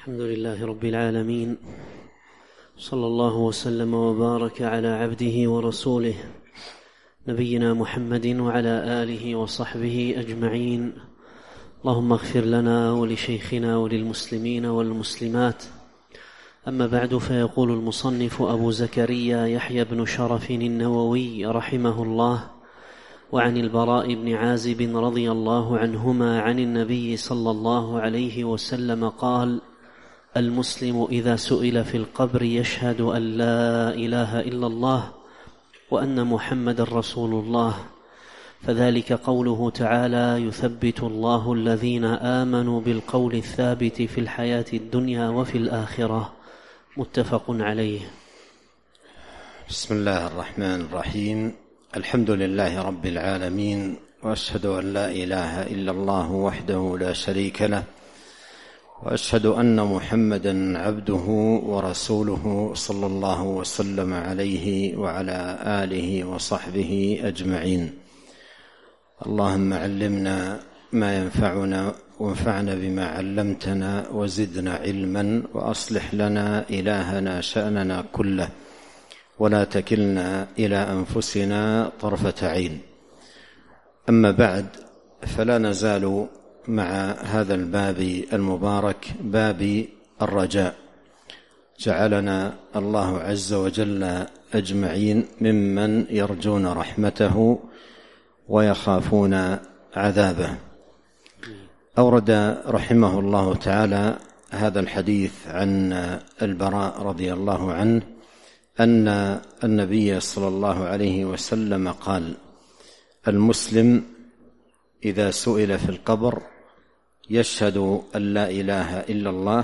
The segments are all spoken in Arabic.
الحمد لله رب العالمين، صلى الله وسلم وبارك على عبده ورسوله نبينا محمد وعلى آله وصحبه أجمعين. اللهم اغفر لنا ولشيخنا وللمسلمين والمسلمات. أما بعد، فيقول المصنف أبو زكريا يحيى بن شرف النووي رحمه الله: وعن البراء بن عازب رضي الله عنهما عن النبي صلى الله عليه وسلم قال: المسلم إذا سئل في القبر يشهد أن لا إله إلا الله وأن محمد رسول الله، فذلك قوله تعالى: يثبت الله الذين آمنوا بالقول الثابت في الحياة الدنيا وفي الآخرة. متفق عليه. بسم الله الرحمن الرحيم. الحمد لله رب العالمين، وأشهد أن لا إله إلا الله وحده لا شريك له، وأشهد أن محمدا عبده ورسوله صلى الله وسلم عليه وعلى آله وصحبه أجمعين. اللهم علمنا ما ينفعنا وانفعنا بما علمتنا وزدنا علما، وأصلح لنا إلهنا شأننا كله، ولا تكلنا إلى أنفسنا طرفة عين. أما بعد، فلا نزال مع هذا الباب المبارك، باب الرجاء. جعلنا الله عز وجل أجمعين ممن يرجون رحمته ويخافون عذابه. أورد رحمه الله تعالى هذا الحديث عن البراء رضي الله عنه أن النبي صلى الله عليه وسلم قال: المسلم إذا سئل في القبر يشهد أن لا إله إلا الله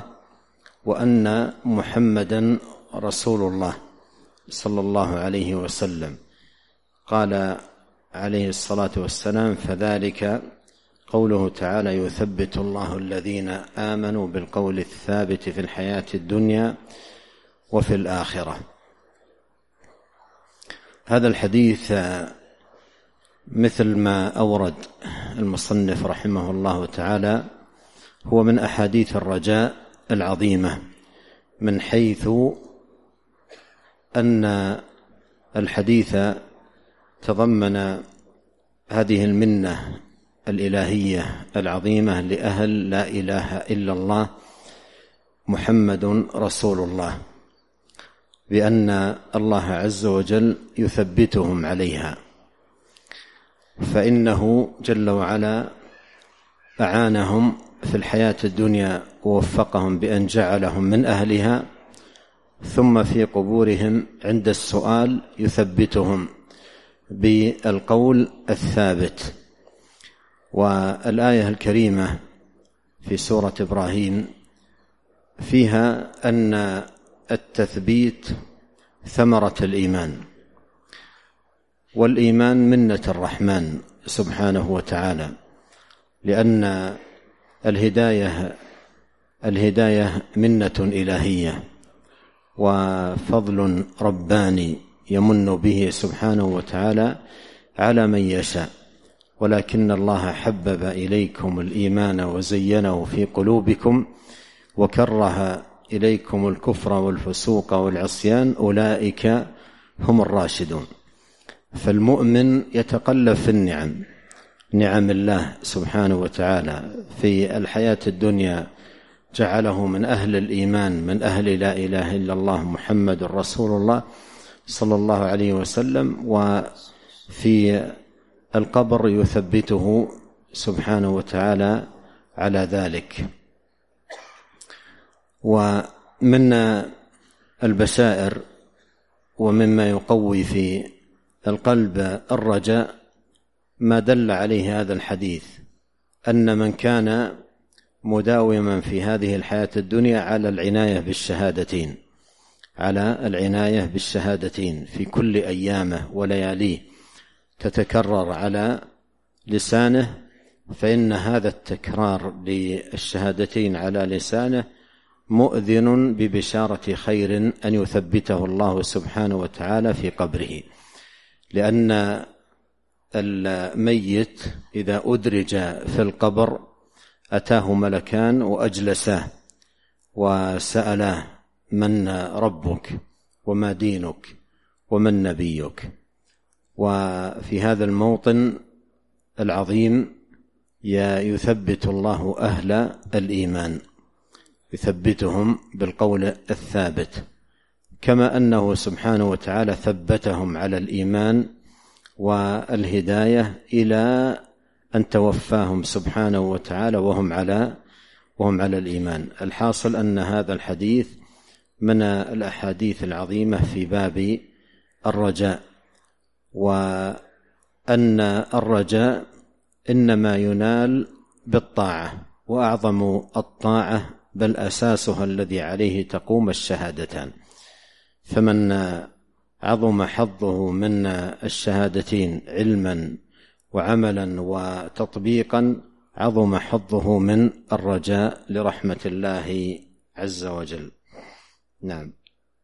وأن محمدا رسول الله صلى الله عليه وسلم. قال عليه الصلاة والسلام: فذلك قوله تعالى: يثبت الله الذين آمنوا بالقول الثابت في الحياة الدنيا وفي الآخرة. هذا الحديث مثل ما أورد المصنف رحمه الله تعالى هو من أحاديث الرجاء العظيمة، من حيث أن الحديث تضمن هذه المنة الإلهية العظيمة لأهل لا إله إلا الله محمد رسول الله، بأن الله عز وجل يثبتهم عليها، فإنه جل وعلا أعانهم في الحياة الدنيا ووفقهم بأن جعلهم من أهلها، ثم في قبورهم عند السؤال يثبتهم بالقول الثابت. والآية الكريمة في سورة إبراهيم فيها أن التثبيت ثمرة الإيمان، والإيمان منة الرحمن سبحانه وتعالى، لأن الهداية منة إلهية وفضل رباني يمن به سبحانه وتعالى على من يشاء. ولكن الله حبب إليكم الإيمان وزينه في قلوبكم وكره إليكم الكفر والفسوق والعصيان، أولئك هم الراشدون. فالمؤمن يتقلب في نعم الله سبحانه وتعالى في الحياة الدنيا، جعله من أهل الإيمان، من أهل لا إله إلا الله محمد رسول الله صلى الله عليه وسلم، وفي القبر يثبته سبحانه وتعالى على ذلك. ومن البشائر ومما يقوي في القلب الرجاء ما دل عليه هذا الحديث، أن من كان مداوما في هذه الحياة الدنيا على العناية بالشهادتين في كل أيامه ولياليه تتكرر على لسانه، فإن هذا التكرار للشهادتين على لسانه مؤذن ببشارة خير أن يثبته الله سبحانه وتعالى في قبره. لأن الميت إذا أدرج في القبر أتاه ملكان وأجلساه وسأله من ربك وما دينك ومن نبيك. وفي هذا الموطن العظيم يثبت الله أهل الإيمان، يثبتهم بالقول الثابت، كما أنه سبحانه وتعالى ثبتهم على الإيمان والهداية إلى أن توفاهم سبحانه وتعالى وهم على الإيمان. الحاصل أن هذا الحديث من الأحاديث العظيمة في باب الرجاء، وأن الرجاء إنما ينال بالطاعة، وأعظم الطاعة بل أساسها الذي عليه تقوم الشهادتان. فمن عظم حظه من الشهادتين علما وعملا وتطبيقا عظم حظه من الرجاء لرحمة الله عز وجل. نعم.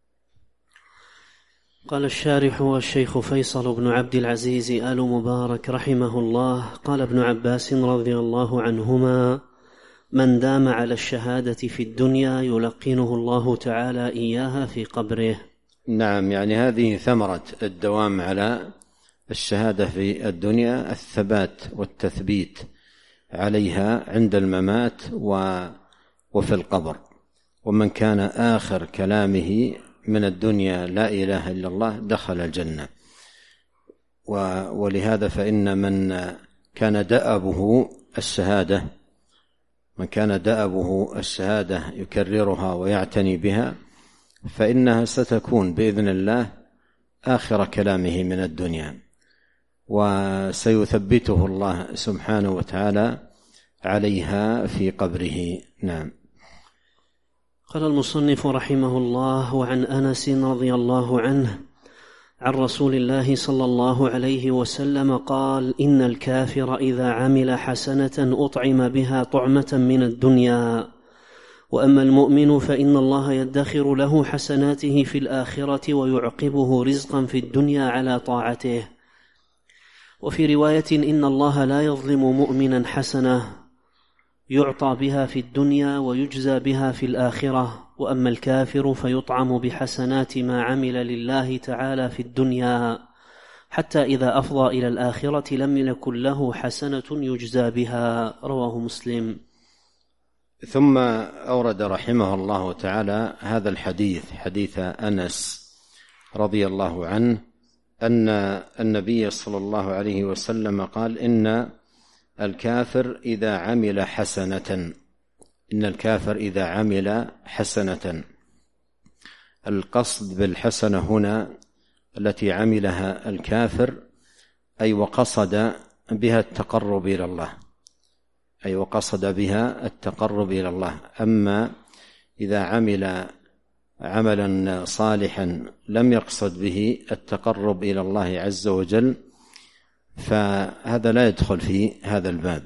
قال الشارح والشيخ فيصل بن عبد العزيز آل مبارك رحمه الله: قال ابن عباس رضي الله عنهما: من دام على الشهادة في الدنيا يلقنه الله تعالى إياها في قبره. نعم، يعني هذه ثمرة الدوام على الشهادة في الدنيا، الثبات والتثبيت عليها عند الممات وفي القبر. ومن كان آخر كلامه من الدنيا لا إله إلا الله دخل الجنة. ولهذا فإن من كان دأبه الشهادة يكررها ويعتني بها، فإنها ستكون بإذن الله آخر كلامه من الدنيا، وسيثبته الله سبحانه وتعالى عليها في قبره. نعم. قال المصنف رحمه الله: وعن أنس رضي الله عنه عن رسول الله صلى الله عليه وسلم قال: إن الكافر إذا عمل حسنة أطعم بها طعمة من الدنيا، وأما المؤمن فإن الله يدخر له حسناته في الآخرة ويعقبه رزقا في الدنيا على طاعته. وفي رواية: إن الله لا يظلم مؤمنا حسنة يعطى بها في الدنيا ويجزى بها في الآخرة، وأما الكافر فيطعم بحسنات ما عمل لله تعالى في الدنيا، حتى إذا أفضى إلى الآخرة لم يكن له حسنة يجزى بها. رواه مسلم. ثم أورد رحمه الله تعالى هذا الحديث، حديث أنس رضي الله عنه، أن النبي صلى الله عليه وسلم قال: إن الكافر إذا عمل حسنة. القصد بالحسنة هنا التي عملها الكافر أي وقصد بها التقرب إلى الله، أما إذا عمل عملا صالحا لم يقصد به التقرب إلى الله عز وجل فهذا لا يدخل في هذا الباب.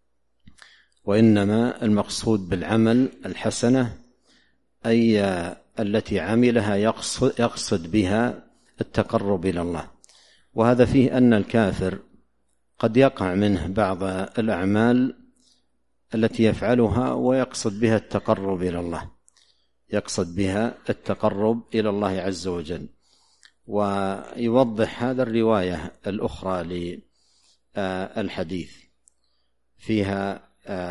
وإنما المقصود بالعمل الحسنة أي التي عملها يقصد بها التقرب إلى الله. وهذا فيه أن الكافر قد يقع منه بعض الأعمال التي يفعلها ويقصد بها التقرب إلى الله عز وجل. ويوضح هذا الرواية الأخرى للحديث فيها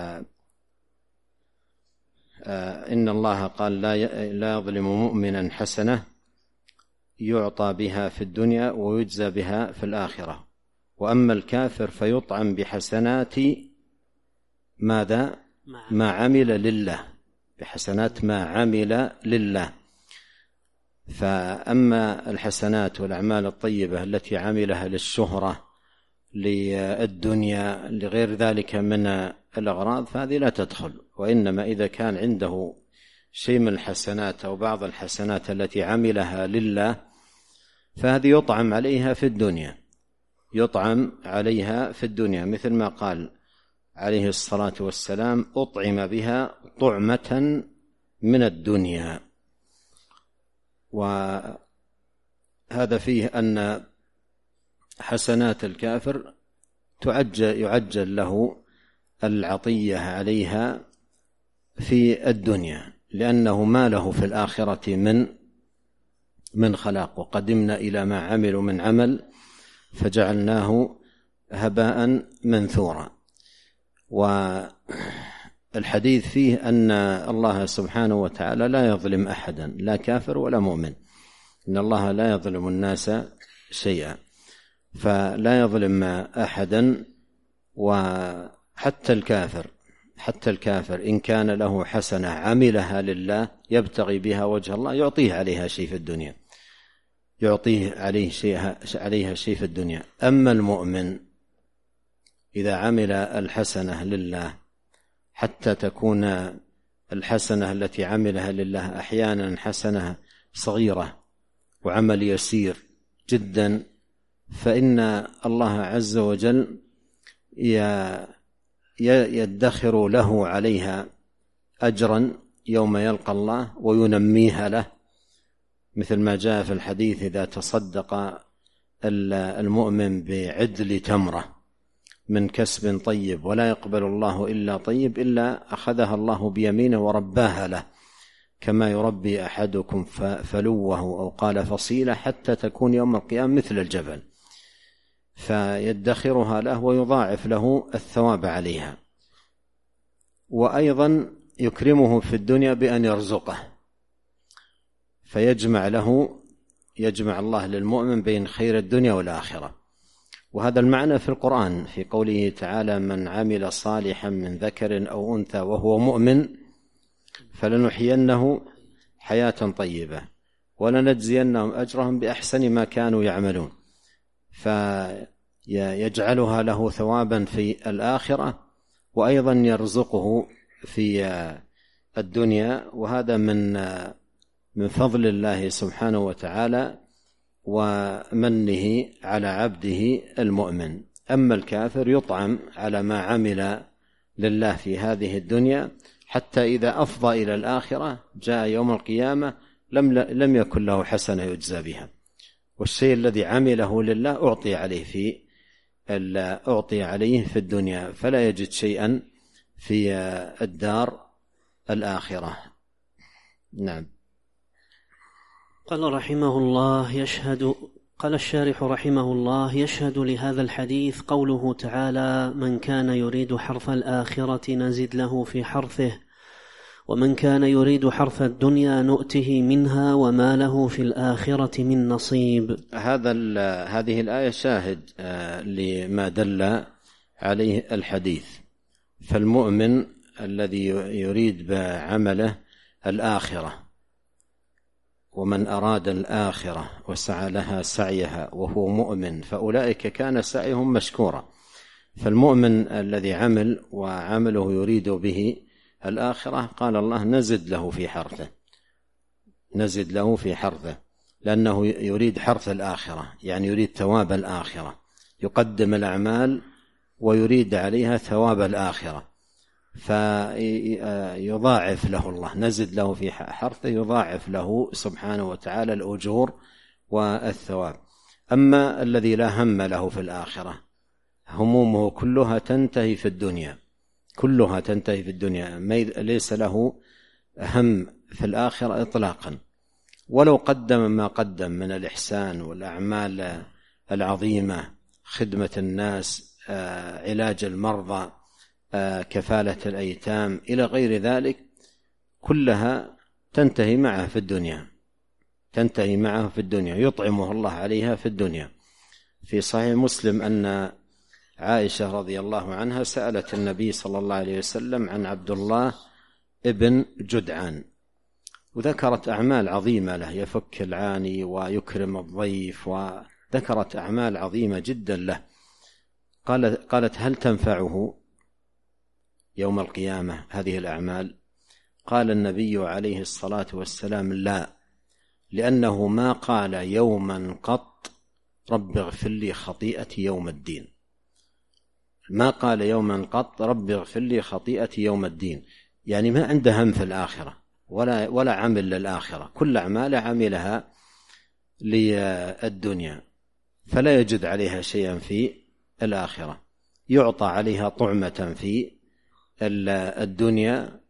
إن الله قال: لا يظلم مؤمنا حسنة يعطى بها في الدنيا ويجزى بها في الآخرة، وأما الكافر فيطعم بحسنات ماذا؟ ما عمل لله، بحسنات ما عمل لله. فأما الحسنات والأعمال الطيبة التي عملها للشهرة، للدنيا، لغير ذلك من الأغراض، فهذه لا تدخل. وإنما إذا كان عنده شيء من الحسنات أو بعض الحسنات التي عملها لله فهذه يطعم عليها في الدنيا، مثل ما قال عليه الصلاة والسلام: أطعم بها طعمة من الدنيا. وهذا فيه أن حسنات الكافر يعجل له العطية عليها في الدنيا، لأنه ما له في الآخرة من خلاق، وقدمنا إلى ما عملوا من عمل فجعلناه هباء منثورا. والحديث فيه أن الله سبحانه وتعالى لا يظلم أحدا، لا كافر ولا مؤمن، إن الله لا يظلم الناس شيئا، فلا يظلم أحدا. وحتى الكافر إن كان له حسنة عملها لله يبتغي بها وجه الله يعطيه عليها شيء في الدنيا، يعطيه عليها شيء في الدنيا. أما المؤمن إذا عمل الحسنة لله، حتى تكون الحسنة التي عملها لله أحيانا حسنة صغيرة وعمل يسير جدا، فإن الله عز وجل يدخر له عليها أجرا يوم يلقى الله وينميها له، مثل ما جاء في الحديث: إذا تصدق المؤمن بعدل تمرة من كسب طيب ولا يقبل الله إلا طيب إلا أخذها الله بيمينه ورباها له، كما يربي أحدكم فلوه أو قال فصيلة حتى تكون يوم القيامة مثل الجبل، فيدخرها له ويضاعف له الثواب عليها. وأيضا يكرمه في الدنيا بأن يرزقه، فيجمع الله للمؤمن بين خير الدنيا والآخرة. وهذا المعنى في القرآن في قوله تعالى: من عمل صالحا من ذكر أو أنثى وهو مؤمن فلنحيينه حياة طيبة ولنجزينهم أجرهم بأحسن ما كانوا يعملون، فيجعلها له ثوابا في الآخرة وأيضا يرزقه في الدنيا. وهذا من فضل الله سبحانه وتعالى ومنه على عبده المؤمن. أما الكافر يطعم على ما عمل لله في هذه الدنيا، حتى إذا أفضى إلى الآخرة جاء يوم القيامة لم يكن له حسنة يجزى بها، والشيء الذي عمله لله أعطي عليه في الدنيا، فلا يجد شيئا في الدار الآخرة. نعم. قال الشارح رحمه الله: يشهد لهذا الحديث قوله تعالى: من كان يريد حرث الآخرة نزد له في حرثه، ومن كان يريد حرث الدنيا نؤته منها وما له في الآخرة من نصيب. هذه الآية شاهد لما دل عليه الحديث. فالمؤمن الذي يريد بعمله الآخرة، ومن أراد الآخرة وسعى لها سعيها وهو مؤمن فأولئك كان سعيهم مشكورا. فالمؤمن الذي عمل وعمله يريد به الآخرة قال الله: نزد له في حرثه، لأنه يريد حرث الآخرة، يعني يريد ثواب الآخرة، يقدم الأعمال ويريد عليها ثواب الآخرة، فيضاعف له الله، نزد له في حرثه، يضاعف له سبحانه وتعالى الأجور والثواب. أما الذي لا هم له في الآخرة، همومه كلها تنتهي في الدنيا، ليس له هم في الآخرة إطلاقا، ولو قدم ما قدم من الإحسان والأعمال العظيمة، خدمة الناس، علاج المرضى، كفالة الأيتام إلى غير ذلك، كلها تنتهي معه في الدنيا، يطعمه الله عليها في الدنيا. في صحيح مسلم أن عائشة رضي الله عنها سألت النبي صلى الله عليه وسلم عن عبد الله ابن جدعان، وذكرت أعمال عظيمة له، يفك العاني ويكرم الضيف، وذكرت أعمال عظيمة جدا له. قالت: هل تنفعه يوم القيامة هذه الأعمال؟ قال النبي عليه الصلاة والسلام: لا، لأنه ما قال يوما قط رب اغفر لي خطيئتي يوم الدين، ما قال يوما قط رب اغفر لي خطيئتي يوم الدين، يعني ما عنده هم في الآخرة ولا عمل للآخرة، كل أعمال عملها للدنيا، فلا يجد عليها شيئا في الآخرة، يعطى عليها طعمة في الدنيا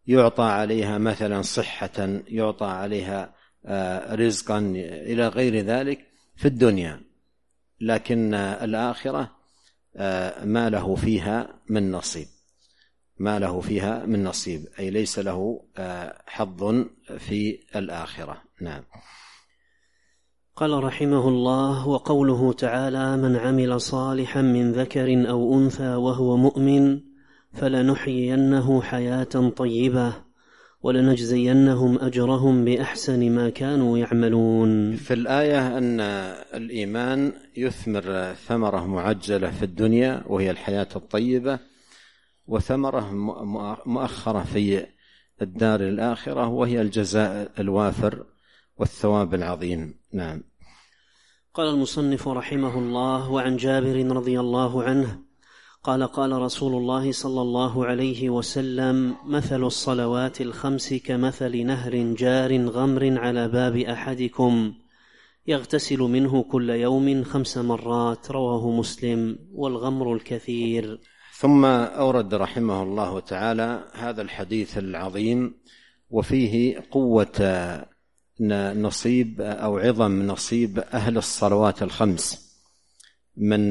يعطى عليها مثلا صحة، يعطى عليها رزقا إلى غير ذلك في الدنيا، لكن الآخرة ما له فيها من نصيب، ما له فيها من نصيب، أي ليس له حظ في الآخرة. نعم. قال رحمه الله: وقوله تعالى: من عمل صالحا من ذكر أو أنثى وهو مؤمن فلنحيينه حياة طيبة ولنجزينهم أجرهم بأحسن ما كانوا يعملون. في الآية أن الإيمان يثمر ثمرة معجلة في الدنيا وهي الحياة الطيبة، وثمرة مؤخرة في الدار الآخرة وهي الجزاء الوافر والثواب العظيم. نعم. قال المصنف رحمه الله: وعن جابر رضي الله عنه قال: قال رسول الله صلى الله عليه وسلم: مثل الصلوات الخمس كمثل نهر جار غمر على باب أحدكم يغتسل منه كل يوم 5 مرات، رواه مسلم. والغمر الكثير. ثم أورد رحمه الله تعالى هذا الحديث العظيم، وفيه قوة نصيب أو عظم نصيب أهل الصلوات الخمس من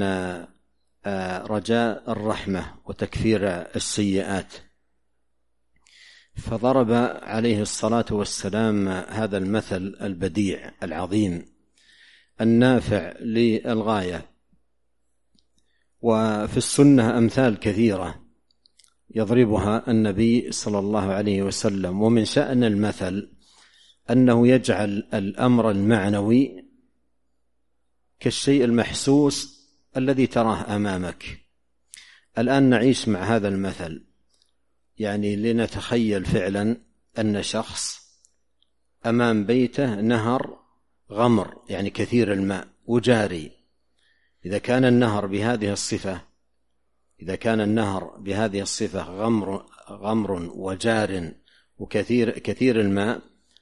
رجاء الرحمة وتكفير السيئات. فضرب عليه الصلاة والسلام هذا المثل البديع العظيم النافع للغاية. وفي السنة أمثال كثيرة يضربها النبي صلى الله عليه وسلم، ومن شأن المثل أنه يجعل الأمر المعنوي كالشيء المحسوس الذي تراه أمامك. الآن نعيش مع هذا المثل، يعني لنتخيل فعلا أن شخص أمام بيته نهر غمر، يعني كثير الماء وجاري. إذا كان النهر بهذه الصفة غمر وجار وكثير الماء،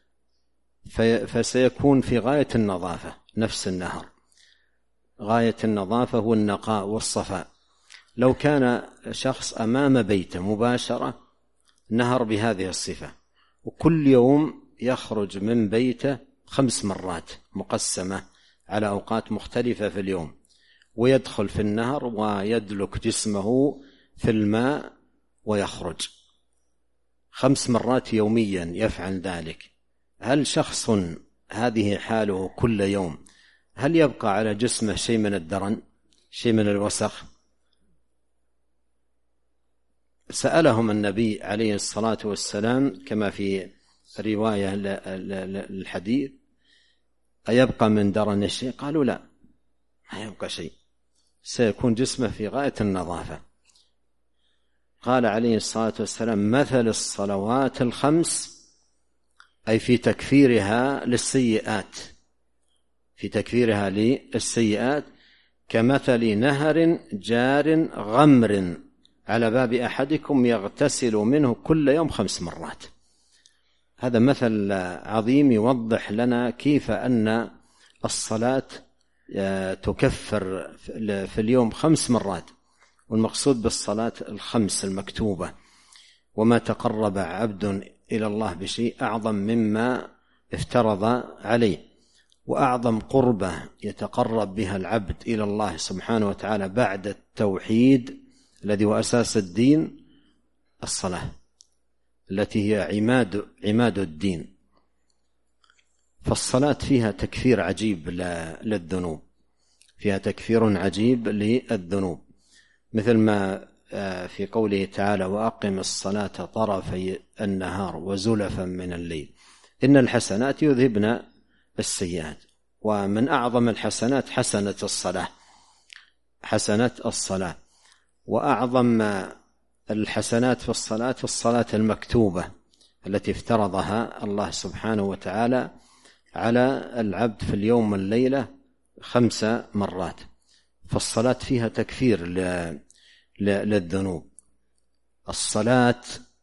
فسيكون في غاية النظافة. نفس النهر غاية النظافة والنقاء والصفاء. لو كان شخص أمام بيته مباشرة نهر بهذه الصفة، وكل يوم يخرج من بيته 5 مرات مقسمة على أوقات مختلفة في اليوم، ويدخل في النهر ويدلك جسمه في الماء ويخرج 5 مرات يوميا يفعل ذلك، هل شخص هذه حاله كل يوم هل يبقى على جسمه شيء من الدرن، شيء من الوسخ؟ سألهم النبي عليه الصلاة والسلام كما في رواية الحديث: أيبقى من درن شيء؟ قالوا لا، ما يبقى شيء، سيكون جسمه في غاية النظافة. قال عليه الصلاة والسلام: مثل الصلوات الخمس، أي في تكفيرها للسيئات، كمثل نهر جار غمر على باب أحدكم يغتسل منه كل يوم 5 مرات. هذا مثل عظيم يوضح لنا كيف أن الصلاة تكفر في اليوم 5 مرات، والمقصود بالصلاة الخمس المكتوبة. وما تقرب عبد إلى الله بشيء أعظم مما افترض عليه، وأعظم قربة يتقرب بها العبد إلى الله سبحانه وتعالى بعد التوحيد الذي هو أساس الدين الصلاة التي هي عماد الدين. فالصلاة فيها تكفير عجيب للذنوب، فيها تكفير عجيب للذنوب، مثل ما في قوله تعالى: وأقم الصلاة طرفي النهار وزلفا من الليل إن الحسنات يذهبن السيئات. ومن أعظم الحسنات حسنة الصلاة، وأعظم الحسنات في الصلاة المكتوبة التي افترضها الله سبحانه وتعالى على العبد في اليوم والليلة 5 مرات. فالصلاة فيها تكفير للذنوب. الصلاة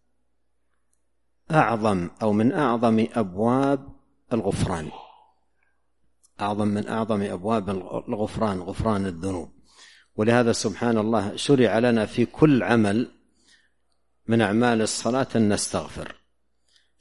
أعظم أو من أعظم أبواب الغفران، أعظم من أعظم أبواب الغفران، غفران الذنوب. ولهذا سبحان الله شرع لنا في كل عمل من أعمال الصلاة أن نستغفر،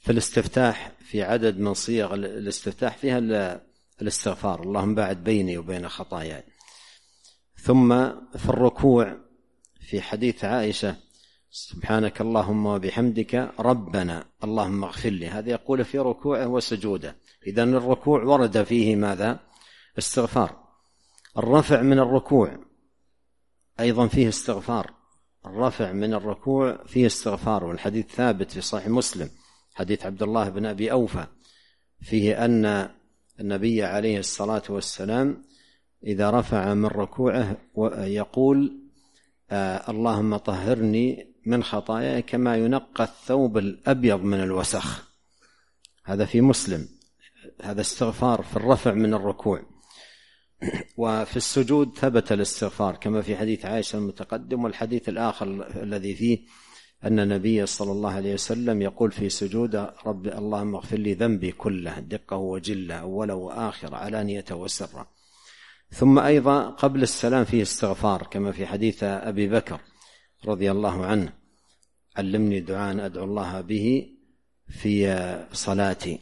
في الاستفتاح في عدد من صيغ الاستفتاح فيها الاستغفار، اللهم باعد بيني وبين خطاياي. ثم في الركوع في حديث عائشة سبحانك اللهم وبحمدك ربنا اللهم اغفر لي، هذا يقول في ركوعه وسجوده. إذن الركوع ورد فيه ماذا؟ استغفار. الرفع من الركوع أيضا فيه استغفار، الرفع من الركوع فيه استغفار، والحديث ثابت في صحيح مسلم حديث عبد الله بن أبي أوفى فيه أن النبي عليه الصلاة والسلام إذا رفع من ركوعه يقول اللهم طهرني من خطاياي كما ينقى الثوب الأبيض من الوسخ. هذا في مسلم، هذا استغفار في الرفع من الركوع. وفي السجود ثبت الاستغفار كما في حديث عائشة المتقدم، والحديث الآخر الذي فيه أن النبي صلى الله عليه وسلم يقول في سجود رب اللهم اغفر لي ذنبي كله دقه وجله أوله وآخر علانيته وسره. ثم أيضا قبل السلام فيه استغفار كما في حديث أبي بكر رضي الله عنه علمني دعاء أدعو الله به في صلاتي.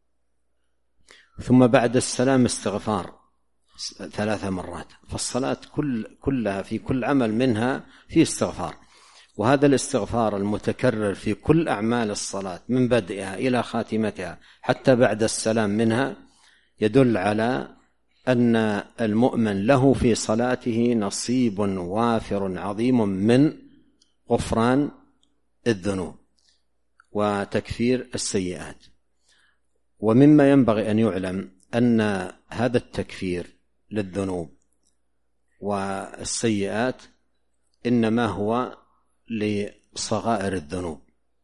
ثم بعد السلام استغفار 3 مرات. فالصلاة كلها في كل عمل منها فيه استغفار، وهذا الاستغفار المتكرر في كل أعمال الصلاة من بدئها إلى خاتمتها حتى بعد السلام منها يدل على أن المؤمن له في صلاته نصيب وافر عظيم من غفران الذنوب وتكفير السيئات. ومما ينبغي أن يعلم أن هذا التكفير للذنوب والسيئات إنما هو لصغائر الذنوب،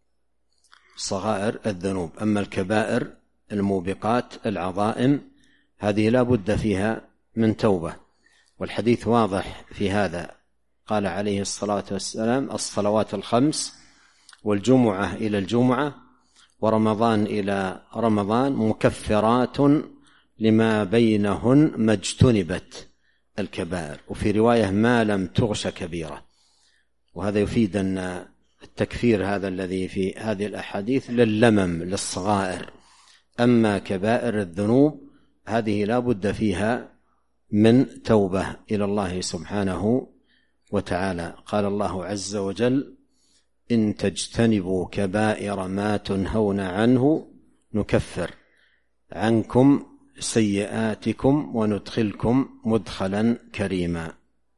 صغائر الذنوب. أما الكبائر الموبقات العظائم هذه لا بد فيها من توبة، والحديث واضح في هذا. قال عليه الصلاة والسلام الصلوات الخمس والجمعة إلى الجمعة ورمضان إلى رمضان مكفرات لما بينهن ما اجتنبت الكبائر، وفي رواية ما لم تغش كبيرة. وهذا يفيد أن التكفير هذا الذي في هذه الأحاديث لللمم للصغائر، أما كبائر الذنوب هذه لا بد فيها من توبة إلى الله سبحانه وتعالى. قال الله عز وجل إن تجتنبوا كبائر ما تنهون عنه نكفر عنكم سيئاتكم وندخلكم مدخلا كريما.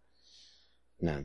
نعم.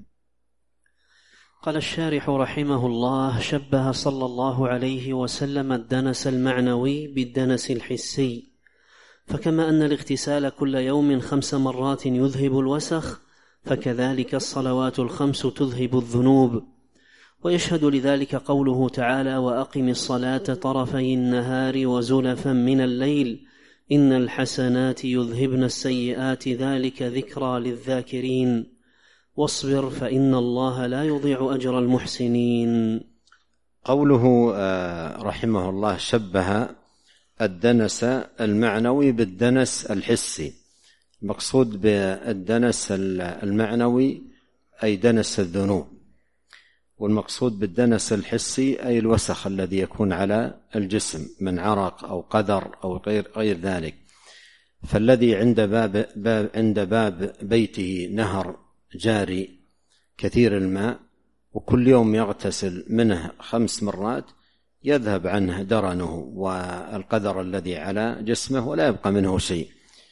قال الشارح رحمه الله شبه صلى الله عليه وسلم الدنس المعنوي بالدنس الحسي، فكما أن الاغتسال كل يوم 5 مرات يذهب الوسخ، فكذلك الصلوات ال5 تذهب الذنوب. ويشهد لذلك قوله تعالى وأقم الصلاة طرفي النهار وزلفا من الليل إن الحسنات يذهبن السيئات ذلك ذكرى للذاكرين واصبر فإن الله لا يضيع أجر المحسنين. قوله رحمه الله شبه الدنس المعنوي بالدنس الحسي. المقصود بالدنس المعنوي أي دنس الذنوب، والمقصود بالدنس الحسي أي الوسخ الذي يكون على الجسم من عرق أو قدر أو غير ذلك. فالذي عند باب بيته نهر جاري كثير الماء وكل يوم يغتسل منه 5 مرات يذهب عنه درنه والقدر الذي على جسمه ولا يبقى منه شيء.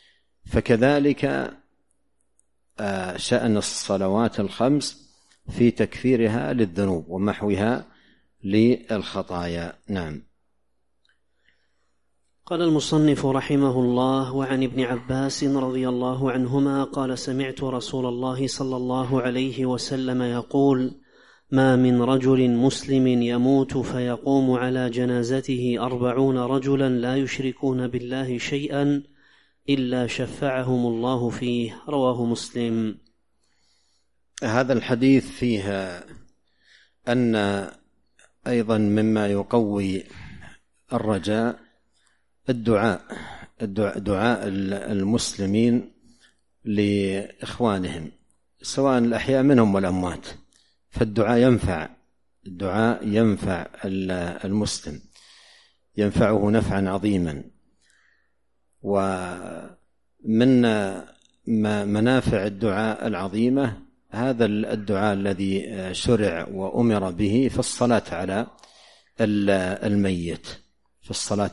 فكذلك شأن الصلوات ال5 في تكفيرها للذنوب ومحوها للخطايا. نعم. قال المصنف رحمه الله وعن ابن عباس رضي الله عنهما قال سمعت رسول الله صلى الله عليه وسلم يقول ما من رجل مسلم يموت فيقوم على جنازته 40 رجلا لا يشركون بالله شيئا إلا شفعهم الله فيه. رواه مسلم. هذا الحديث فيه أن أيضا مما يقوي الرجاء دعاء المسلمين لإخوانهم سواء الأحياء منهم والأموات، فالدعاء ينفع المسلم. ينفعه نفعا عظيما. ومن منافع الدعاء العظيمة هذا الدعاء الذي شرع وأمر به في الصلاة على الميت، فالصلاة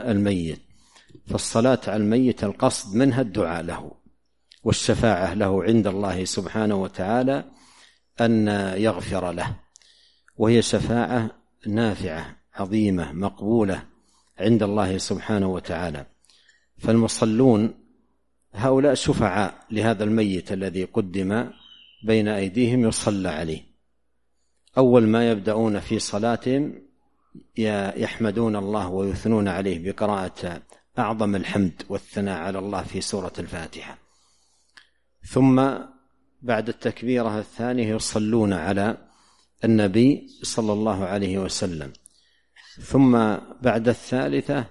على الميت القصد منها الدعاء له والشفاعة له عند الله سبحانه وتعالى أن يغفر له، وهي شفاعة نافعة عظيمة مقبولة عند الله سبحانه وتعالى. فالمصلون هؤلاء شفعاء لهذا الميت الذي قدم بين أيديهم يصلى عليه. أول ما يبدأون في صلاتهم يحمدون الله ويثنون عليه بقراءة أعظم الحمد والثناء على الله في سورة الفاتحة، ثم بعد التكبيرة الثانية يصلون على النبي صلى الله عليه وسلم، ثم بعد الثالثة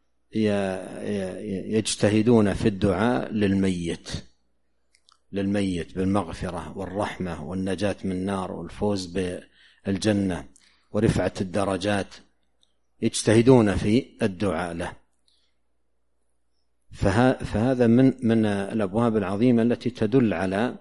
يجتهدون في الدعاء للميت بالمغفرة والرحمة والنجاة من النار والفوز بالجنة ورفعة الدرجات، يجتهدون في الدعاء له. فهذا من الأبواب العظيمة التي تدل على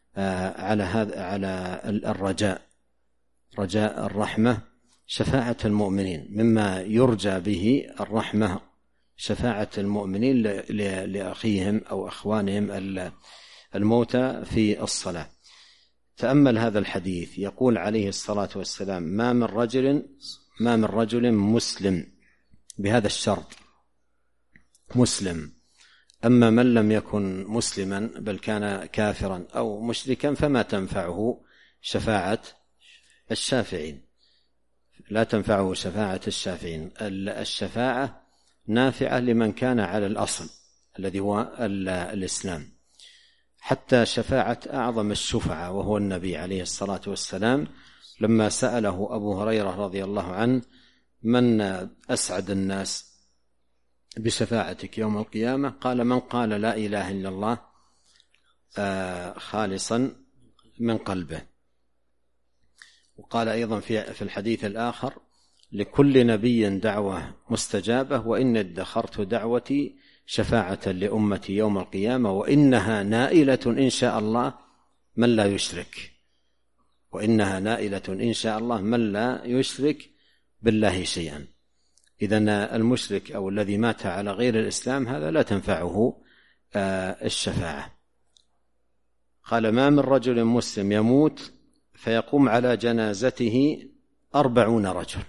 الرجاء، رجاء الرحمة، شفاعة المؤمنين، مما يرجى به الرحمة شفاعة المؤمنين لأخيهم أو أخوانهم الموتى في الصلاة. تأمل هذا الحديث، يقول عليه الصلاة والسلام: ما من رجل مسلم، بهذا الشرط مسلم. أما من لم يكن مسلما بل كان كافرا أو مشركا فما تنفعه شفاعة الشافعين، لا تنفعه شفاعة الشافعين. الشفاعة نافعة لمن كان على الأصل الذي هو الإسلام. حتى شفاعة أعظم الشفعاء وهو النبي عليه الصلاة والسلام لما سأله أبو هريرة رضي الله عنه: من أسعد الناس بشفاعتك يوم القيامة؟ قال: من قال لا إله إلا الله خالصا من قلبه. وقال أيضا في الحديث الآخر: لكل نبي دعوة مستجابة، وإن ادخرت دعوتي شفاعة لأمتي يوم القيامة، وإنها نائلة إن شاء الله من لا يشرك، وإنها نائلة إن شاء الله من لا يشرك بالله شيئا. إذن المشرك أو الذي مات على غير الإسلام هذا لا تنفعه الشفاعة. قال: ما من رجل مسلم يموت فيقوم على جنازته 40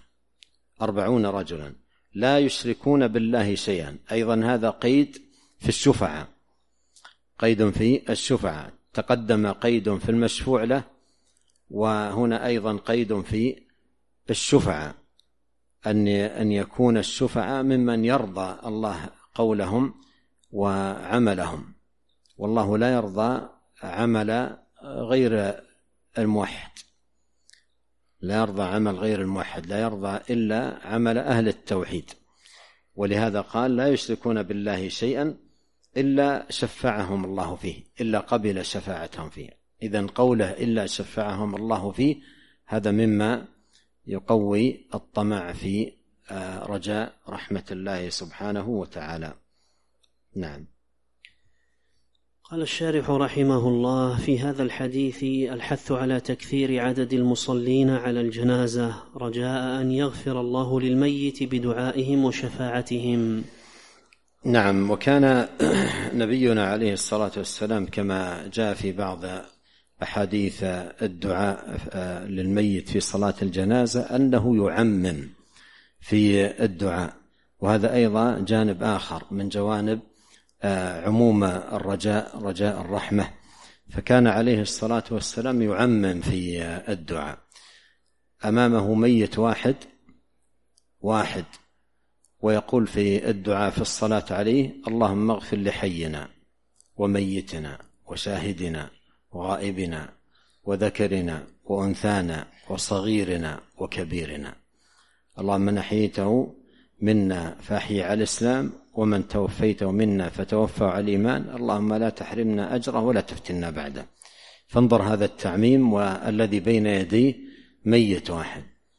رجلا لا يشركون بالله شيئا. أيضا هذا قيد في الشفعة، قيد في الشفعة. تقدم قيد في المشفوع له، وهنا أيضا قيد في الشفعة، أن يكون الشفعة ممن يرضى الله قولهم وعملهم، والله لا يرضى عمل غير الموحد، لا يرضى عمل غير الموحد، لا يرضى إلا عمل أهل التوحيد. ولهذا قال: لا يشركون بالله شيئا إلا شفعهم الله فيه، إلا قبل شفاعتهم فيه. إذن قوله إلا شفعهم الله فيه هذا مما يقوي الطمع في رجاء رحمة الله سبحانه وتعالى. نعم. قال الشارح رحمه الله: في هذا الحديث الحث على تكثير عدد المصلين على الجنازة رجاء أن يغفر الله للميت بدعائهم وشفاعتهم. نعم. وكان نبينا عليه الصلاة والسلام كما جاء في بعض أحاديث الدعاء للميت في صلاة الجنازة أنه يعمم في الدعاء، وهذا أيضا جانب آخر من جوانب عموم الرجاء، رجاء الرحمة. فكان عليه الصلاة والسلام يعمم في الدعاء. أمامه ميت واحد ويقول في الدعاء في الصلاة عليه: اللهم اغفر لحينا وميتنا وشاهدنا وغائبنا وذكرنا وأنثانا وصغيرنا وكبيرنا، اللهم من أحييته منا فأحيي على الإسلام، ومن توفيته منا فتوفى على الإيمان، اللهم لا تحرمنا أجره ولا تفتنا بعده. فانظر هذا التعميم، والذي بين يديه ميت واحد.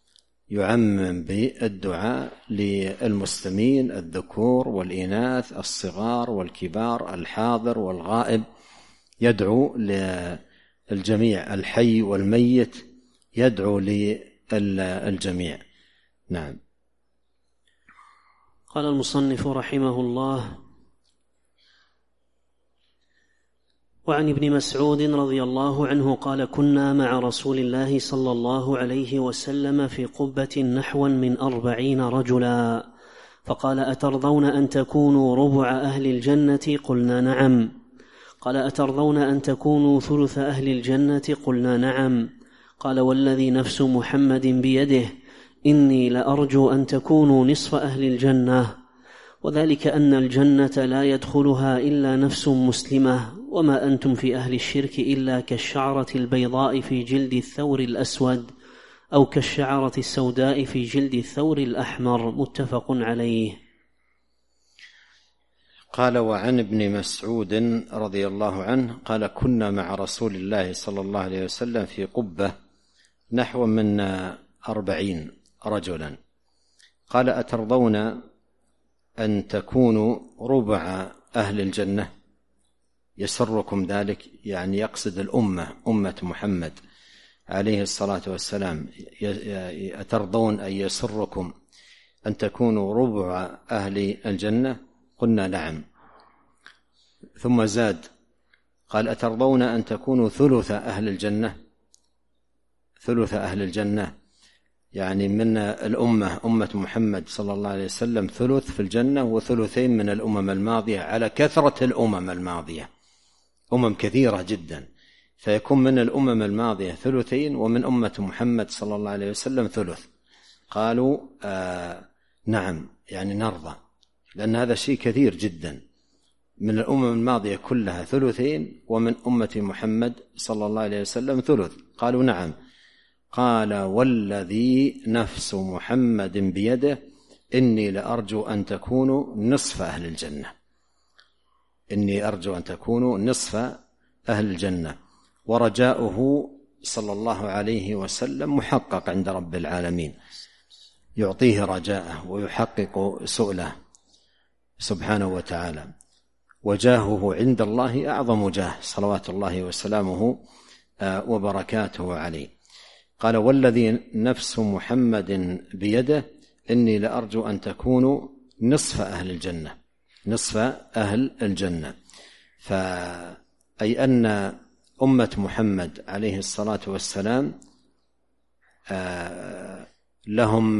يعمم بالدعاء للمسلمين الذكور والإناث، الصغار والكبار، الحاضر والغائب، يدعو للجميع، الحي والميت، يدعو للجميع. نعم. قال المصنف رحمه الله: وعن ابن مسعود رضي الله عنه قال: كنا مع رسول الله صلى الله عليه وسلم في قبة نحوا من 40 رجلا، فقال: أترضون أن تكونوا ربع أهل الجنة؟ قلنا نعم. قال: أترضون أن تكونوا ثلث أهل الجنة؟ قلنا نعم. قال: والذي نفس محمد بيده إني لأرجو أن تكونوا نصف أهل الجنة، وذلك أن الجنة لا يدخلها إلا نفس مسلمة، وما أنتم في أهل الشرك إلا كالشعرة البيضاء في جلد الثور الأسود، أو كالشعرة السوداء في جلد الثور الأحمر. متفق عليه. قال: وعن ابن مسعود رضي الله عنه قال: كنا مع رسول الله صلى الله عليه وسلم في قبة نحو من 40 رجلا. قال: أترضون أن تكونوا ربع أهل الجنة؟ يسركم ذلك؟ يعني يقصد الأمة، أمة محمد عليه الصلاة والسلام. أترضون أن يسركم أن تكونوا ربع أهل الجنة؟ قلنا نعم. ثم زاد قال: أترضون أن تكونوا ثلث أهل الجنة؟ ثلث أهل الجنة يعني من الأمة، أمة محمد صلى الله عليه وسلم، ثلث في الجنة وثلثين من الأمم الماضية، على كثرة الأمم الماضية، أمم كثيرة جدا، فيكون من الأمم الماضية ثلثين، ومن أمة محمد صلى الله عليه وسلم ثلث. قالوا نعم، يعني نرضى، لأن هذا شيء كثير جدا، من الأمم الماضية كلها ثلثين، ومن أمة محمد صلى الله عليه وسلم ثلث. قالوا نعم. قال: والذي نفس محمد بيده إني لأرجو أن تكونوا نصف أهل الجنة. إني أرجو أن تكونوا نصف أهل الجنة. ورجاؤه صلى الله عليه وسلم محقق عند رب العالمين، يعطيه رجاءه ويحقق سؤله سبحانه وتعالى. وجاهه عند الله أعظم جاه، صلوات الله وسلامه وبركاته عليه. قال: والذي نفس محمد بيده إني لأرجو أن تكونوا نصف أهل الجنة. نصف أهل الجنة، أي أن أمة محمد عليه الصلاة والسلام لهم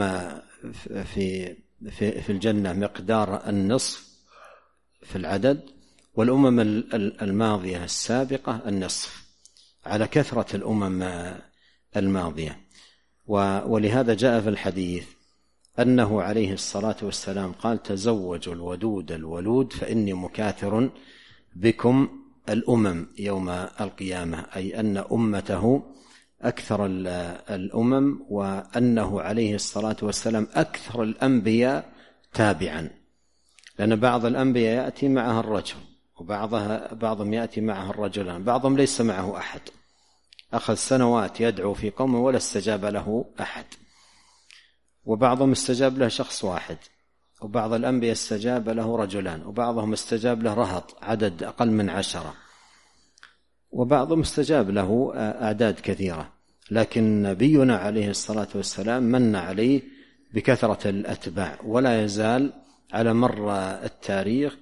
في الجنة مقدار النصف في العدد، والأمم الماضية السابقة النصف، على كثرة الأمم الماضية. ولهذا جاء في الحديث أنه عليه الصلاة والسلام قال: تزوجوا الودود الولود فإني مكاثر بكم الأمم يوم القيامة، أي أن أمته أكثر الأمم، وأنه عليه الصلاة والسلام أكثر الأنبياء تابعا، لأن بعض الأنبياء يأتي معها الرجل، وبعضهم يأتي معها الرجلان، بعضهم ليس معه أحد، أخذ سنوات يدعو في قومه ولا استجاب له أحد، وبعضهم استجاب له شخص واحد، وبعض الأنبياء استجاب له رجلان، وبعضهم استجاب له رهط عدد أقل من 10، وبعضهم استجاب له أعداد كثيرة. لكن نبينا عليه الصلاة والسلام من عليه بكثرة الأتباع، ولا يزال على مر التاريخ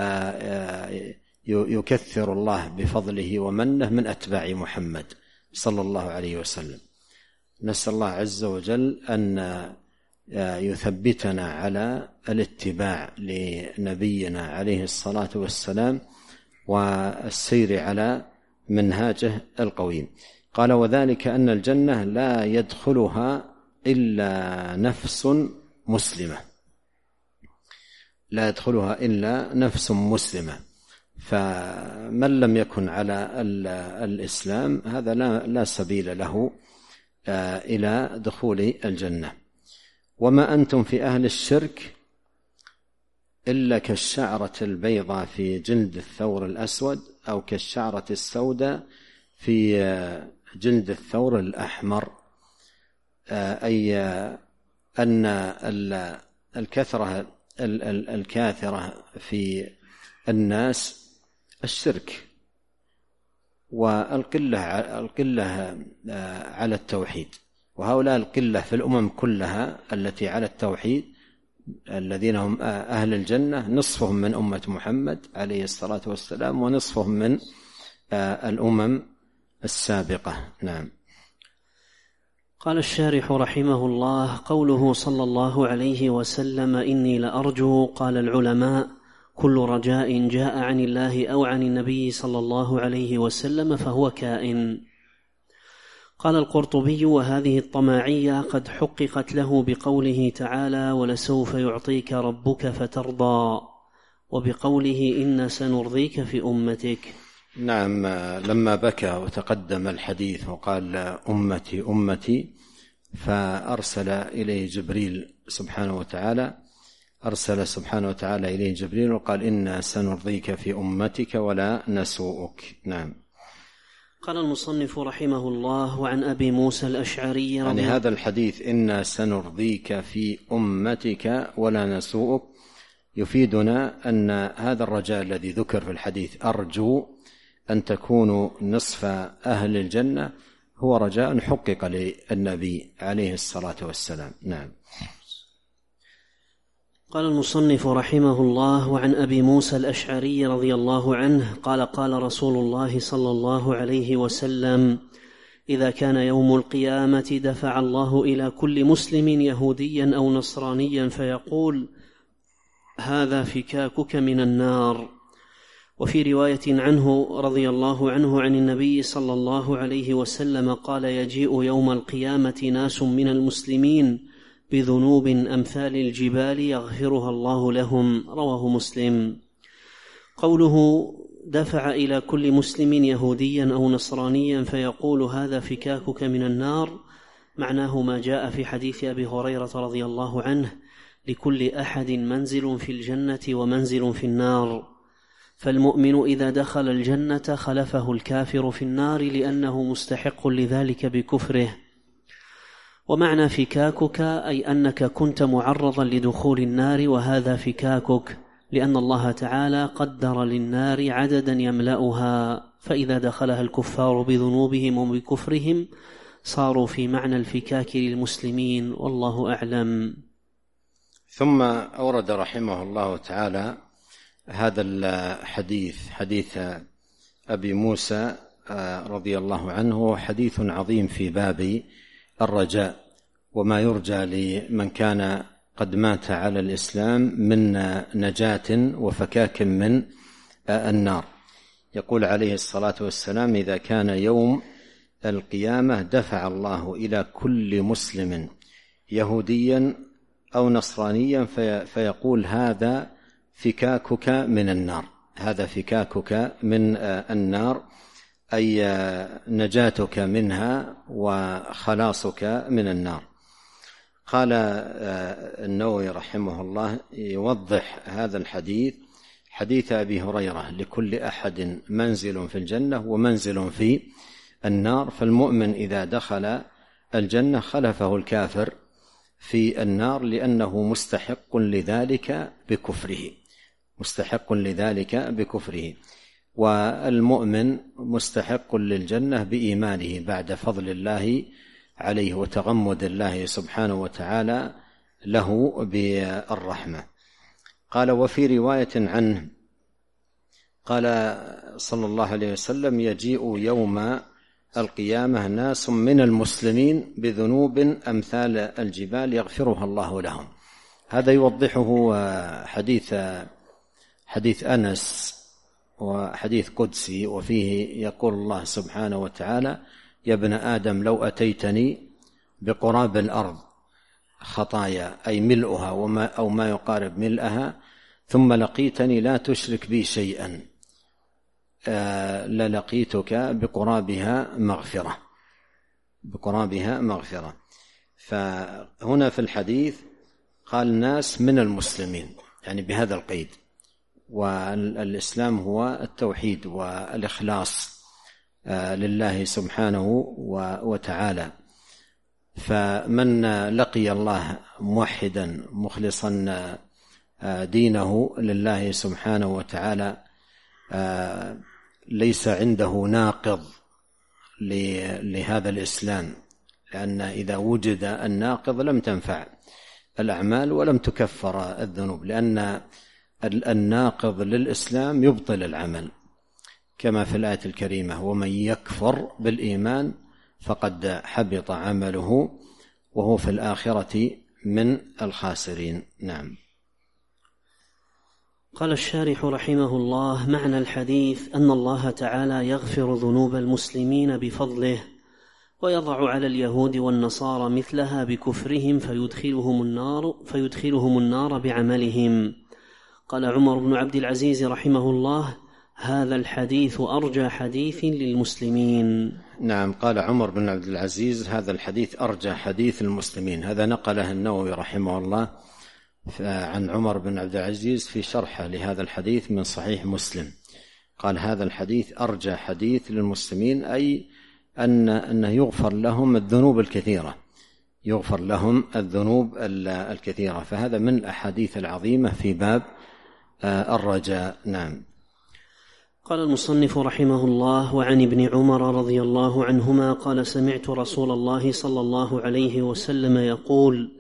يكثر الله بفضله ومنه من أتباع محمد صلى الله عليه وسلم. نسأل الله عز وجل أن يثبتنا على الاتباع لنبينا عليه الصلاة والسلام والسير على منهاجه القويم. قال: وذلك أن الجنة لا يدخلها إلا نفس مسلمة، لا يدخلها إلا نفس مسلمة، فمن لم يكن على الإسلام هذا لا سبيل له إلى دخول الجنة. وما أنتم في أهل الشرك إلا كالشعرة البيضاء في جلد الثور الأسود، أو كالشعرة السوداء في جلد الثور الأحمر، أي أن الكثرة الكاثرة في الناس الشرك، والقلة على التوحيد، وهؤلاء القلة في الأمم كلها التي على التوحيد الذين هم أهل الجنة نصفهم من أمة محمد عليه الصلاة والسلام، ونصفهم من الأمم السابقة. نعم. قال الشارح رحمه الله: قوله صلى الله عليه وسلم إني لأرجو، قال العلماء: كل رجاء جاء عن الله أو عن النبي صلى الله عليه وسلم فهو كائن. قال القرطبي: وهذه الطماعية قد حققت له بقوله تعالى: ولسوف يعطيك ربك فترضى، وبقوله: إنا سنرضيك في أمتك. نعم. لما بكى وتقدم الحديث وقال أمتي أمتي، فأرسل إليه جبريل سبحانه وتعالى، أرسل سبحانه وتعالى إليه جبريل وقال: إنا سنرضيك في أمتك ولا نسوءك. نعم. قال المصنف رحمه الله: وعن أبي موسى الأشعري يعني هذا الحديث إنا سنرضيك في أمتك ولا نسوءك يفيدنا أن هذا الرجاء الذي ذكر في الحديث أرجو أن تكونوا نصف أهل الجنة هو رجاء حقق للنبي عليه الصلاة والسلام. نعم. قال المصنف رحمه الله: وعن أبي موسى الأشعري رضي الله عنه قال: قال رسول الله صلى الله عليه وسلم: إذا كان يوم القيامة دفع الله إلى كل مسلم يهوديا أو نصرانيا فيقول: هذا فكاكك من النار. وفي رواية عنه رضي الله عنه عن النبي صلى الله عليه وسلم قال: يجيء يوم القيامة ناس من المسلمين بذنوب أمثال الجبال يغفرها الله لهم. رواه مسلم. قوله دفع إلى كل مسلم يهوديا أو نصرانيا فيقول: هذا فكاكك من النار، معناه ما جاء في حديث أبي هريرة رضي الله عنه: لكل أحد منزل في الجنة ومنزل في النار، فالمؤمن إذا دخل الجنة خلفه الكافر في النار لأنه مستحق لذلك بكفره. ومعنى فكاكك أي أنك كنت معرضا لدخول النار، وهذا فكاكك لأن الله تعالى قدر للنار عددا يملأها، فإذا دخلها الكفار بذنوبهم وبكفرهم صاروا في معنى الفكاك للمسلمين، والله أعلم. ثم أورد رحمه الله تعالى هذا الحديث، حديث أبي موسى رضي الله عنه، حديث عظيم في باب الرجاء وما يرجى لمن كان قد مات على الإسلام من نجاة وفكاك من النار. يقول عليه الصلاة والسلام: إذا كان يوم القيامة دفع الله إلى كل مسلم يهوديا أو نصرانيا فيقول: هذا فكاكك من النار، هذا فكاكك من النار، أي نجاتك منها وخلاصك من النار. قال النووي رحمه الله يوضح هذا الحديث حديث أبي هريرة: لكل أحد منزل في الجنة ومنزل في النار، فالمؤمن إذا دخل الجنة خلفه الكافر في النار لأنه مستحق لذلك بكفره، مستحق لذلك بكفره، والمؤمن مستحق للجنة بإيمانه بعد فضل الله عليه وتغمد الله سبحانه وتعالى له بالرحمة. قال: وفي رواية عنه قال صلى الله عليه وسلم: يجيء يوم القيامة ناس من المسلمين بذنوب أمثال الجبال يغفرها الله لهم. هذا يوضحه حديث أنس، وحديث قدسي، وفيه يقول الله سبحانه وتعالى: يا ابن آدم لو أتيتني بقراب الأرض خطايا، أي ملؤها أو ما يقارب ملئها، ثم لقيتني لا تشرك بي شيئا، للقيتك بقرابها مغفرة. فهنا في الحديث قال ناس من المسلمين، يعني بهذا القيد، والإسلام هو التوحيد والإخلاص لله سبحانه وتعالى. فمن لقي الله موحدا مخلصا دينه لله سبحانه وتعالى ليس عنده ناقض لهذا الإسلام، لأن إذا وجد الناقض لم تنفع الأعمال ولم تكفر الذنوب، لأن الناقض للإسلام يبطل العمل، كما في الآية الكريمة: ومن يكفر بالإيمان فقد حبط عمله وهو في الآخرة من الخاسرين. نعم. قال الشارح رحمه الله: معنى الحديث أن الله تعالى يغفر ذنوب المسلمين بفضله، ويضع على اليهود والنصارى مثلها بكفرهم فيدخلهم النار بعملهم. قال عمر بن عبد العزيز رحمه الله: هذا الحديث أرجى حديث للمسلمين. نعم، قال عمر بن عبد العزيز: هذا الحديث أرجى حديث المسلمين. هذا نقله النووي رحمه الله عن عمر بن عبد العزيز في شرحه لهذا الحديث من صحيح مسلم، قال: هذا الحديث أرجى حديث للمسلمين، أي أنه يغفر لهم الذنوب الكثيرة، يغفر لهم الذنوب الكثيرة، فهذا من الأحاديث العظيمة في باب الرجاء. نعم. قال المصنف رحمه الله: وعن ابن عمر رضي الله عنهما قال: سمعت رسول الله صلى الله عليه وسلم يقول: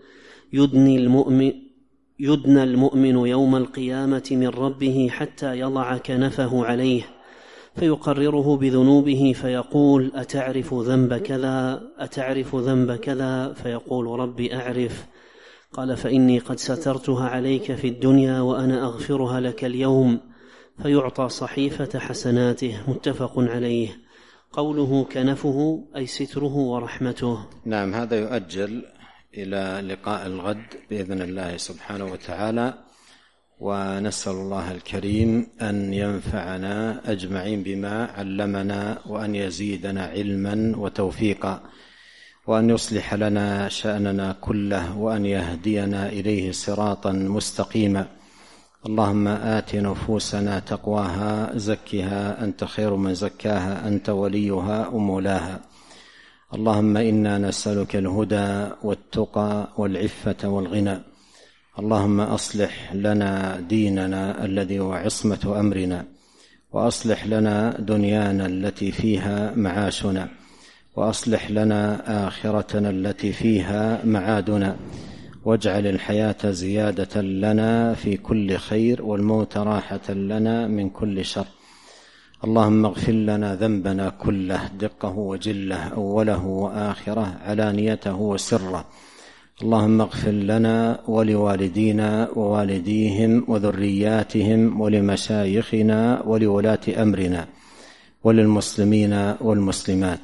يدنى المؤمن يوم القيامة من ربه حتى يضع كنفه عليه فيقرره بذنوبه فيقول: أتعرف ذنب كذا؟ أتعرف ذنب كذا؟ فيقول: ربي أعرف. قال: فإني قد سترتها عليك في الدنيا وأنا أغفرها لك اليوم. فيعطى صحيفة حسناته. متفق عليه. قوله كنفه أي ستره ورحمته. نعم، هذا يؤجل إلى لقاء الغد بإذن الله سبحانه وتعالى، ونسأل الله الكريم أن ينفعنا أجمعين بما علمنا، وأن يزيدنا علما وتوفيقا، وأن يصلح لنا شأننا كله، وأن يهدينا إليه صراطا مستقيما. اللهم آت نفوسنا تقواها، زكها أنت خير من زكاها، أنت وليها ومولاها. اللهم إنا نسألك الهدى والتقى والعفة والغنى. اللهم أصلح لنا ديننا الذي هو عصمة أمرنا، وأصلح لنا دنيانا التي فيها معاشنا، وأصلح لنا آخرتنا التي فيها معادنا، واجعل الحياة زيادة لنا في كل خير، والموت راحة لنا من كل شر. اللهم اغفر لنا ذنبنا كله، دقه وجله، أوله وآخره، علانيته وسره. اللهم اغفر لنا ولوالدينا ووالديهم وذرياتهم ولمشايخنا ولولاة أمرنا وللمسلمين والمسلمات.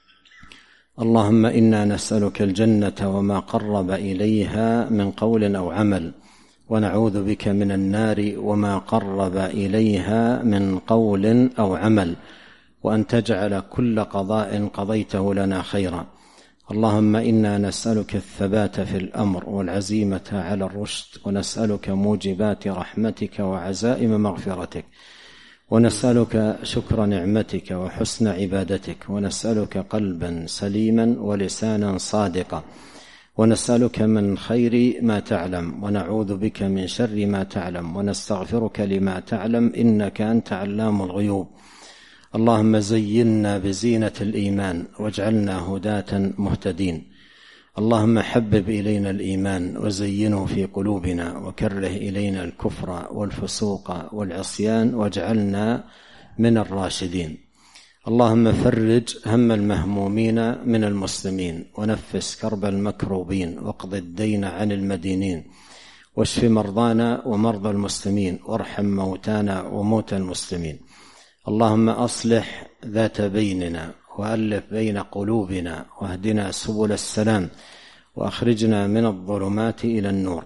اللهم إنا نسألك الجنة وما قرب إليها من قول أو عمل، ونعوذ بك من النار وما قرب إليها من قول أو عمل، وأن تجعل كل قضاء قضيته لنا خيرا. اللهم إنا نسألك الثبات في الأمر والعزيمة على الرشد، ونسألك موجبات رحمتك وعزائم مغفرتك، ونسألك شكر نعمتك وحسن عبادتك، ونسألك قلبا سليما ولسانا صادقا، ونسألك من خير ما تعلم، ونعوذ بك من شر ما تعلم، ونستغفرك لما تعلم، إنك أنت علام الغيوب. اللهم زينا بزينة الإيمان واجعلنا هداة مهتدين. اللهم حبب إلينا الإيمان وزينه في قلوبنا، وكره إلينا الكفر والفسوق والعصيان واجعلنا من الراشدين. اللهم فرج هم المهمومين من المسلمين، ونفس كرب المكروبين، واقض الدين عن المدينين، واشف مرضانا ومرضى المسلمين، وارحم موتانا وموتى المسلمين. اللهم أصلح ذات بيننا، وألف بين قلوبنا، واهدنا سبل السلام، وأخرجنا من الظلمات إلى النور،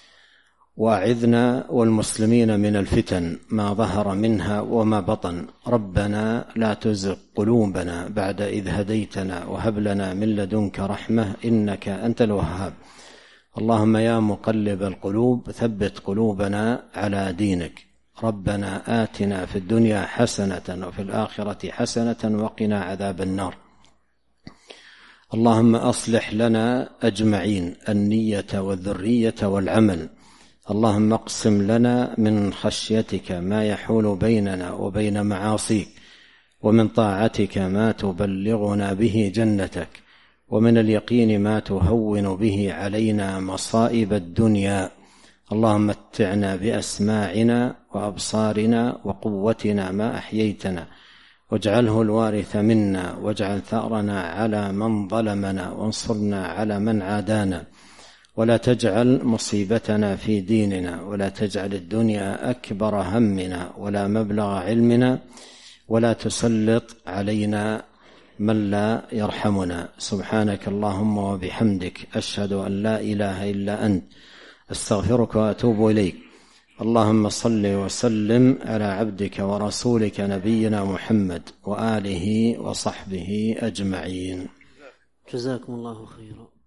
وأعذنا والمسلمين من الفتن ما ظهر منها وما بطن. ربنا لا تزغ قلوبنا بعد إذ هديتنا، وهب لنا من لدنك رحمة إنك أنت الوهاب. اللهم يا مقلب القلوب ثبت قلوبنا على دينك. ربنا آتنا في الدنيا حسنة وفي الآخرة حسنة وقنا عذاب النار. اللهم أصلح لنا أجمعين النية والذرية والعمل. اللهم اقسم لنا من خشيتك ما يحول بيننا وبين معاصيك، ومن طاعتك ما تبلغنا به جنتك، ومن اليقين ما تهون به علينا مصائب الدنيا. اللهم متعنا بأسماعنا وأبصارنا وقوتنا ما أحييتنا، واجعله الوارث منا، واجعل ثأرنا على من ظلمنا، وانصرنا على من عادانا، ولا تجعل مصيبتنا في ديننا، ولا تجعل الدنيا أكبر همنا ولا مبلغ علمنا، ولا تسلط علينا من لا يرحمنا. سبحانك اللهم وبحمدك، أشهد أن لا إله إلا أنت، أستغفرك وأتوب إليك. اللهم صل وسلم على عبدك ورسولك نبينا محمد وآله وصحبه أجمعين. جزاكم الله خيرا.